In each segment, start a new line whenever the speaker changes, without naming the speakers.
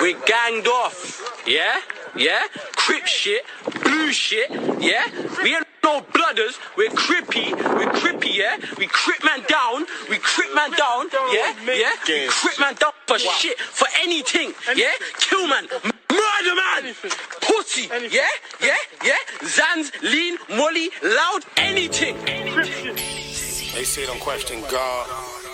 we're ganged off, yeah? Yeah? Crip shit, blue shit, yeah? We ain't no blooders, we're crippy, yeah? We crip man down, yeah? Yeah? We crip man down for shit, for anything, yeah? Kill man, murder man, pussy, yeah? Yeah? Yeah? Zans, lean, molly, loud, anything.
They say don't question God,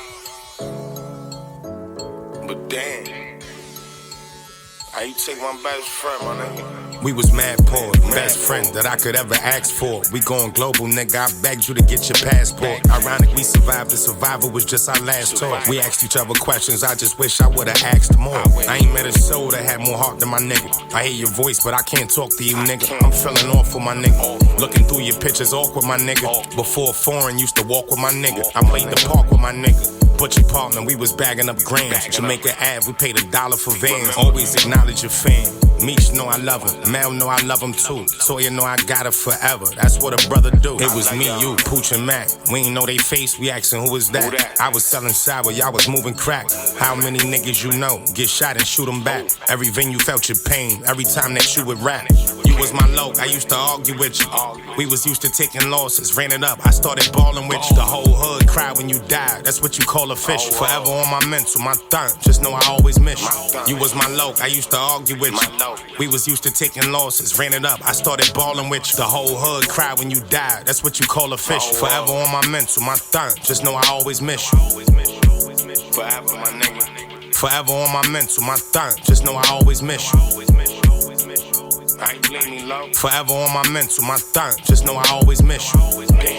but damn, how you take my best friend, my nigga?
We was mad poor, best friend that I could ever ask for. We going global, nigga, I begged you to get your passport. Ironic, we survived, the survival was just our last talk. We asked each other questions, I just wish I would've asked more. I ain't met a soul that had more heart than my nigga. I hear your voice, but I can't talk to you, nigga. I'm feeling awful, my nigga. Looking through your pictures, awkward, my nigga. Before foreign, used to walk with my nigga. I played the park with my nigga. Butcher partner, we was bagging up grams. Jamaica Ave, we paid $1 for vans. Always acknowledge your fan. Meech know I love him, Mel know I love him too. Sawyer know I got her forever, that's what a brother do. It was me, you, Pooch and Mac. We ain't know they face, we asking who is that. I was selling sour, y'all was moving crack. How many niggas you know get shot and shoot them back? Every venue felt your pain, every time that you would rap. You was my loc, I used to argue with you. We was used to taking losses, ran it up, I started balling with you. The whole hood cried when you died, that's what you call official. Forever on my mental, my thumb, just know I always miss you. You was my loc, I used to argue with you. We was used to taking losses, ran it up, I started balling with you. The whole hood cried when you died, that's what you call official. Forever on my mental, my thumb, just know I always miss you.
Forever, my nigga.
Forever on my mental, my thumb, just know I always miss you.
How you leave me low?
Forever on my mental, my thumb, just know I always miss you.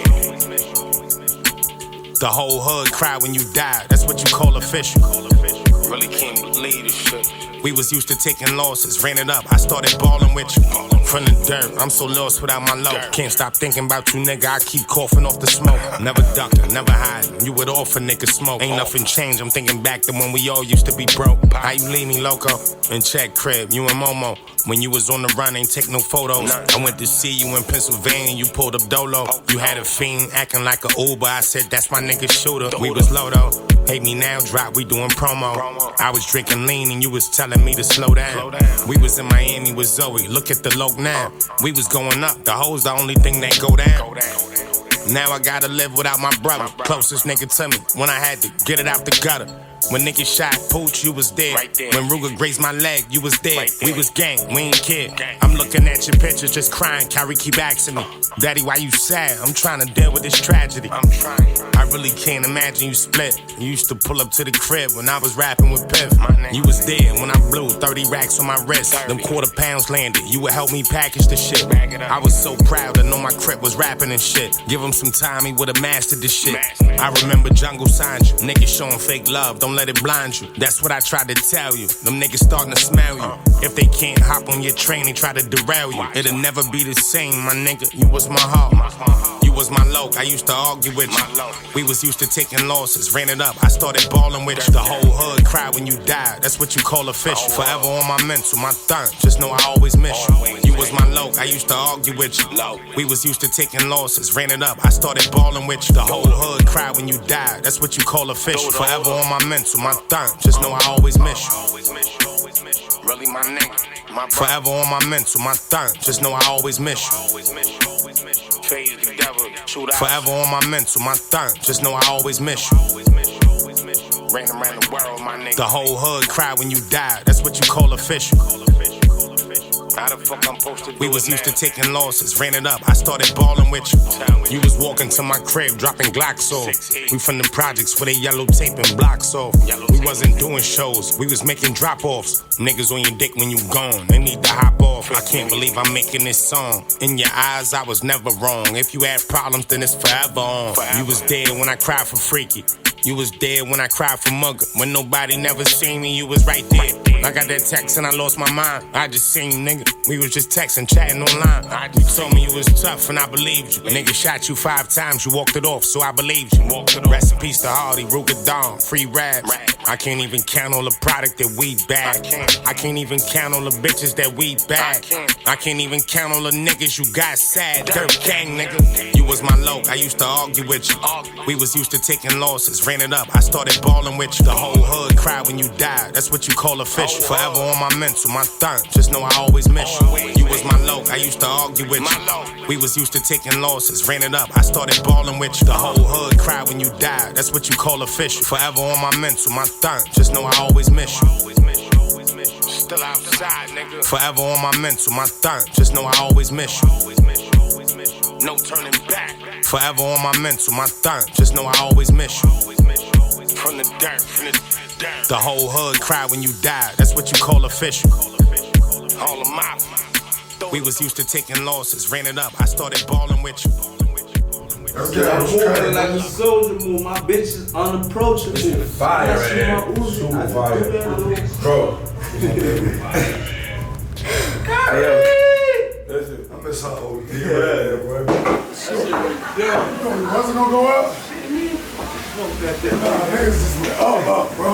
The whole hood cried when you died, that's what you call official.
Really can't believe this shit.
We was used to taking losses, ran it up, I started balling with you. From the dirt, I'm so lost without my low. Can't stop thinking about you, nigga, I keep coughing off the smoke. Never ducking, never hiding, you would offer niggas smoke. Ain't nothing changed, I'm thinking back to when we all used to be broke. How you leave me loco? In check crib, you and Momo. When you was on the run, ain't take no photos. I went to see you in Pennsylvania, you pulled up Dolo. You had a fiend acting like a Uber, I said that's my nigga shooter. We was low though, hate me now, drop, we doing promo. I was drinking lean and you was telling me to slow down. We was in Miami with Zoe, look at the loc now. We was going up, the hoes the only thing that go down. Now I gotta live without my brother, closest nigga to me, when I had to get it out the gutter. When niggas shot Pooch, you was dead. When Ruger grazed my leg, you was dead. We was gang, we ain't kid. I'm looking at your pictures, just crying. Kyrie keep asking me, Daddy, why you sad? I'm trying to deal with this tragedy. I really can't imagine you split. You used to pull up to the crib when I was rapping with Piff. You was dead when I blew 30 racks on my wrist. Them quarter pounds landed, you would help me package the shit. I was so proud to know my crib was rapping and shit. Give him some time, he would've mastered this shit. I remember Jungle signed you, niggas showing fake love, don't let it blind you. That's what I tried to tell you. Them niggas starting to smell you. If they can't hop on your train, they try to derail you. It'll never be the same, my nigga. You was my heart. You was my loc, I used to argue with you. We was used to taking losses, ran it up, I started balling with you. The whole hood cried when you died, that's what you call official. Forever on my mental, my thumb, just know I always miss you. You was my loc, I used to argue with you. We was used to taking losses, ran it up, I started balling with you. The whole hood cried when you died, that's what you call official. Forever on my mental, my thumb, just know I always miss you.
Really my nigga, my
forever on my mental, my thumb, just know I always miss you. Forever on my mental, my thumb, just know I always miss you.
Ran around the world, my nigga.
The whole hood cried when you died, that's what you call official.
How the fuck I'm supposed to do
we was used to taking losses, ran it up, I started balling with you. You was walking to my crib, dropping Glocks off. We from the projects where they yellow taping blocks off. We wasn't doing shows, we was making drop-offs. Niggas on your dick when you gone, they need to hop off. I can't believe I'm making this song. In your eyes, I was never wrong. If you had problems, then it's forever on. You was dead when I cried for Freaky. You was dead when I cried for Mugger. When nobody never seen me, you was right there. I got that text and I lost my mind. I just seen you, nigga. We was just texting, chatting online. You told me you was tough and I believed you. Nigga shot you 5 times, you walked it off, so I believed you. Rest in peace to Hardy, Ruger Dawn, free raps. I can't even count all the product that we bag. I can't even count all the bitches that we bag. I can't even count all the niggas you got sad. Dirt gang, nigga. You was my loc, I used to argue with you. We was used to taking losses, ran it up, I started balling with you. The whole hood cried when you died, that's what you call official. official. Forever on my mental, my thumb. Just know I always miss you. You was my low, I used to argue with you. We was used to taking losses, ran it up. I started balling with you. The whole hood cried when you died. That's what you call official. Forever on my mental, my thumb. Just know I always miss you.
Still outside, nigga.
Forever on my mental, my thumb. Just know I always miss you.
No turning back.
Forever on my mental, my thumb. Just know I always miss you.
From the dirt, from the dirt.
The whole hood cried when you died. That's what you call official.
All of my.
We was used to taking losses, ran it up. I started balling with you.
Okay, I'm moving like a soldier move. My bitch is unapproachable.
Fire, man. Super fire. Bro. Listen, I miss her OD. Yeah, bro.
Wasn't gonna go up? Nah, niggas just went up, bro.